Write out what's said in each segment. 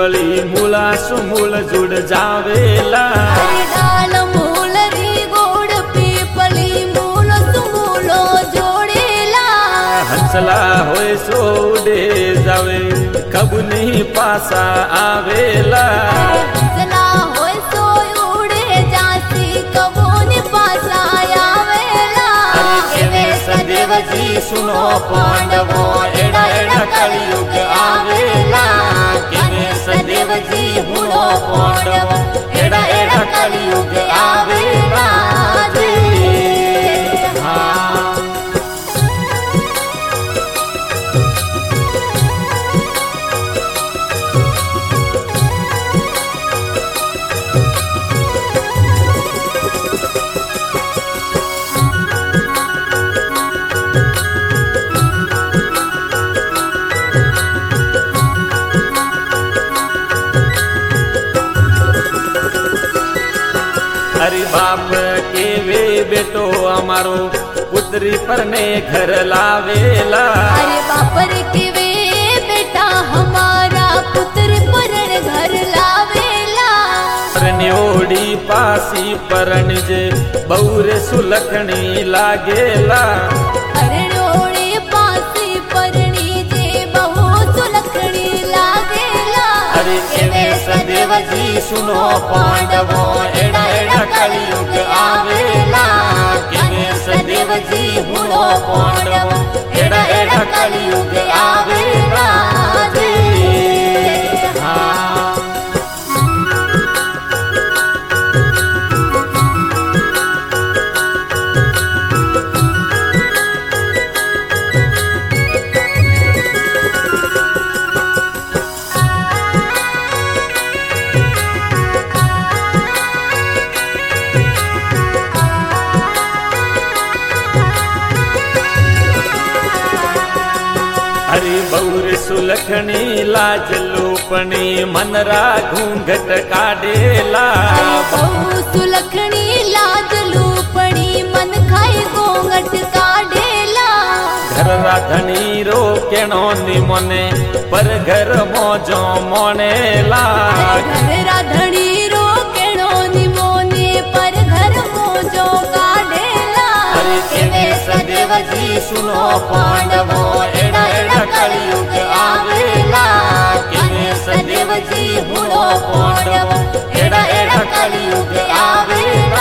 वळी मुळा सुमूळ जुड जावेला डाल मूल री गोड पीपली मूल सुमूल जोडेला हंसला होय सोडे जावे कबुनी पासा आवेला हंसला होय सोय उडे जासी कबूनी पासा आवेला केवे सदेवजी सुनो पांडवो एडा एडा कलियुग आवेला केवे सदेवजी हुनो पांडवो एडा एडा कलियुग आवेला अरे बाप के वे बेटो अमारो पुत्री पर ने घर लावेला अरे बाप रे के वे बेटा हमारा पुत्र पर घर लावेला परन्योड़ी पासी परण जे बौरे सुलखणी लागेला परन्योड़ी पासी परणी जे बहु सुलखणी लागेला अरे केवे सदेवजी सुनो पांडवो एडा एडा कलियुग आवेला केवे सदेवजी हुनो पांडवो एडा एडा कलियुग आवेला हरि बौर सुलखणी लाज लोपणी मनरा घूंघट काढेला बहु सुलखणी लाज लूपणी मन खाई घोंघट काढेला घर राधणी रो केणो निमोने पर घर मोजो मोनेला घर राधणी रो केणो निमोने पर घर मोजो काढेला हरि केवे सदेवजी सुनो पांडवो एडा एडा कलियुग आवेला केवे सदेवजी हुनो पांडवो एडा एडा कलियुग आवेला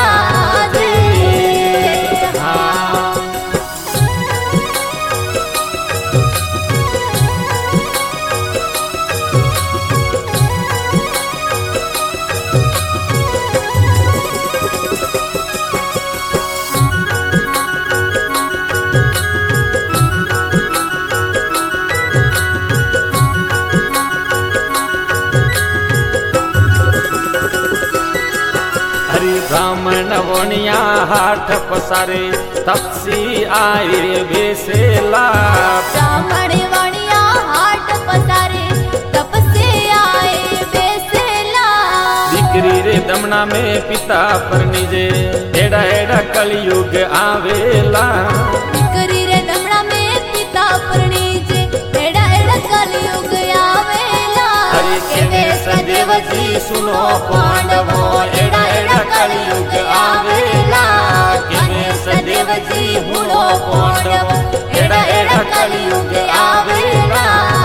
ब्राह्मण वणिया हाथ पसारे तपसी आए बेसेला ब्राह्मण वणिया हाथ पसारे तपसे आए बेसेला दीकरी रे दमना में पिता पर निजे एडा एडा कलियुग आवेला दीकरी रे दमना में पिता पर निजे एडा एडा कलियुग आवेला हरि केवे सदेवजी सुनो पांडवो एडा एडा कलियुग आवेला केवे सदेवजी हुनो पांडवो एडा एडा कलियुग आवेला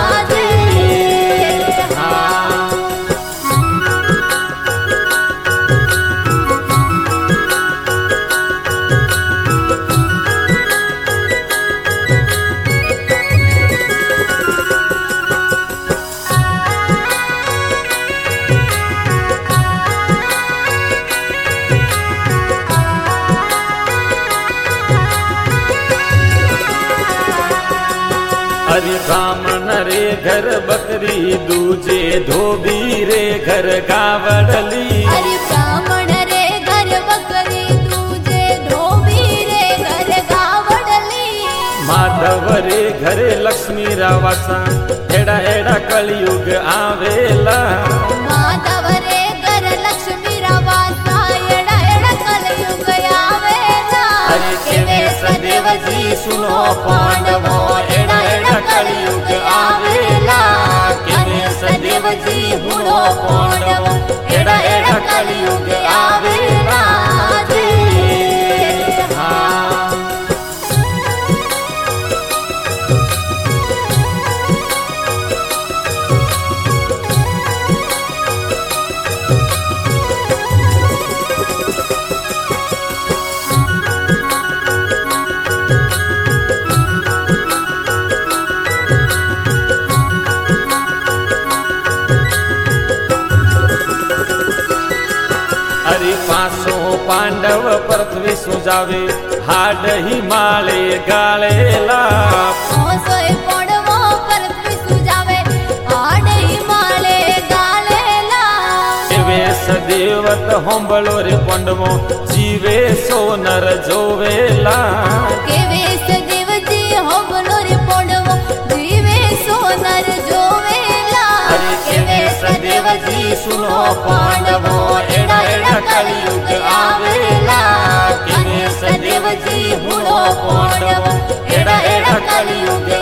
हरि ब्राह्मण रे घर बकरी दूजे धोबी रे घर गावड़ली हरि ब्राह्मण रे घर बकरी दूजे धोबी रे घर गावड़ली माधव रे घरे लक्ष्मी रावासा एडा एडा कलियुग आवेला माधव रे घर लक्ष्मी रावासा एडा एडा कलियुग आवेला हरि केवे सदेवजी सुनो पांडवो एडा एडा कलियुग आवेला केवे सदेवजी हुनो પાંડવ એડા એડા કલયુગ આવેલા છે હા અરે પાસો પાંડવ પૃથ્વી સુજાવે હાડ હિમાલય ગાળેલા ઓસોય પડવો પૃથ્વી સુજાવે આડે હિમાલે ગાલેલા એવે સદેવત હોંબળો રે પાંડવો જીવે સોનર જોવેલા કેવે સદેવજી હોબલો રે પડવો જીવે સોનર જોવેલા અરે કેવે સદેવજી સુનો પાંડવો એડા એડા કલયુગ આવેલા કેવે સદેવજી હુનો પાંડવો એડા એડા કલયુગ